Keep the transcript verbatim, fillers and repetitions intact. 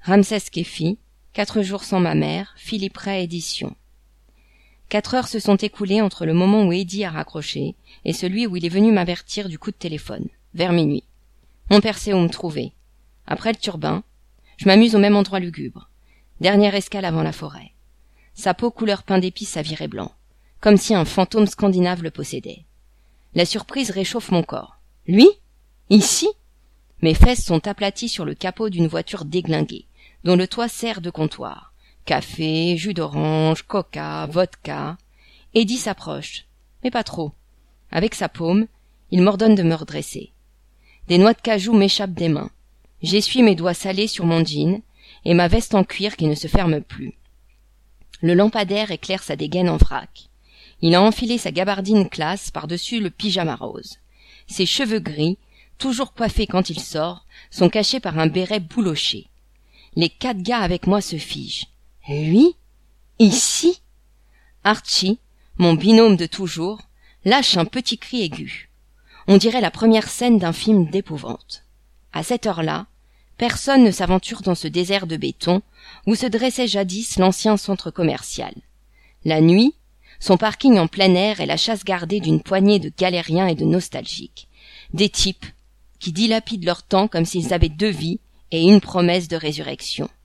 Ramsès Kéfi, Quatre jours sans ma mère, Philippe Ray édition. Quatre heures se sont écoulées entre le moment où Eddy a raccroché et celui où il est venu m'avertir du coup de téléphone, vers minuit. Mon père sait où me trouver. Après le turbin, je m'amuse au même endroit lugubre. Dernière escale avant la forêt. Sa peau couleur pain d'épices a viré blanc, comme si un fantôme scandinave le possédait. La surprise réchauffe mon corps. Lui? Ici? Mes fesses sont aplaties sur le capot d'une voiture déglinguée, dont le toit sert de comptoir. Café, jus d'orange, coca, vodka. Eddy s'approche, mais pas trop. Avec sa paume, il m'ordonne de me redresser. Des noix de cajou m'échappent des mains. J'essuie mes doigts salés sur mon jean et ma veste en cuir qui ne se ferme plus. Le lampadaire éclaire sa dégaine en vrac. Il a enfilé sa gabardine classe par-dessus le pyjama rose. Ses cheveux gris, toujours coiffés quand il sort, sont cachés par un béret bouloché. Les quatre gars avec moi se figent. Lui? Ici? Archie, mon binôme de toujours, lâche un petit cri aigu. On dirait la première scène d'un film d'épouvante. À cette heure-là, personne ne s'aventure dans ce désert de béton où se dressait jadis l'ancien centre commercial. La nuit, son parking en plein air est la chasse gardée d'une poignée de galériens et de nostalgiques. Des types qui dilapident leur temps comme s'ils avaient deux vies et une promesse de résurrection.